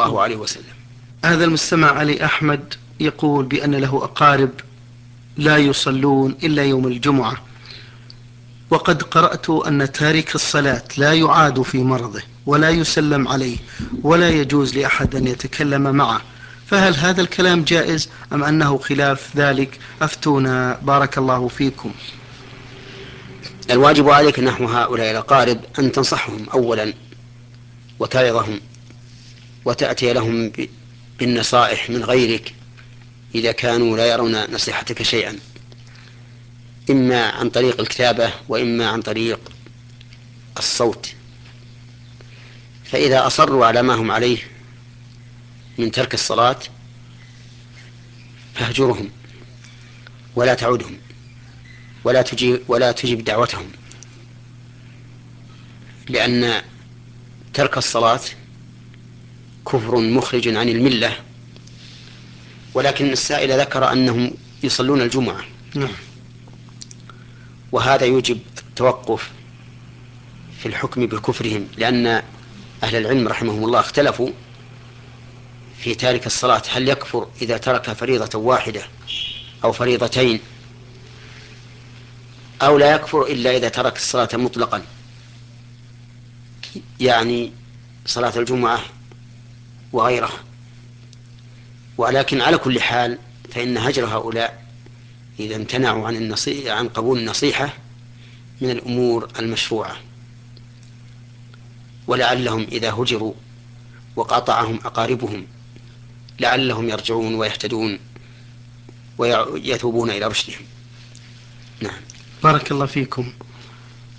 الله عليه وسلم. هذا المستمع علي أحمد يقول بأن له أقارب لا يصلون إلا يوم الجمعة، وقد قرأت أن تارك الصلاة لا يعاد في مرضه ولا يسلم عليه ولا يجوز لأحد أن يتكلم معه، فهل هذا الكلام جائز أم أنه خلاف ذلك؟ أفتونا بارك الله فيكم. الواجب عليك نحو هؤلاء الأقارب أن تنصحهم أولا وتعظهم وتأتي لهم بالنصائح من غيرك إذا كانوا لا يرون نصيحتك شيئا، إما عن طريق الكتابة وإما عن طريق الصوت. فإذا أصروا على ما هم عليه من ترك الصلاة فاهجرهم ولا تعودهم ولا تجيب دعوتهم، لأن ترك الصلاة كفر مخرج عن الملة. ولكن السائل ذكر أنهم يصلون الجمعة، وهذا يوجب التوقف في الحكم بكفرهم، لأن أهل العلم رحمهم الله اختلفوا في تارك الصلاة، هل يكفر إذا ترك فريضة واحدة أو فريضتين، أو لا يكفر إلا إذا ترك الصلاة مطلقا، يعني صلاة الجمعة وغيرها. ولكن على كل حال فإن هجر هؤلاء إذا امتنعوا عن قبول النصيحة من الأمور المشروعة، ولعلهم إذا هجروا وقاطعهم أقاربهم لعلهم يرجعون ويهتدون ويتوبون إلى رشدهم. نعم. بارك الله فيكم.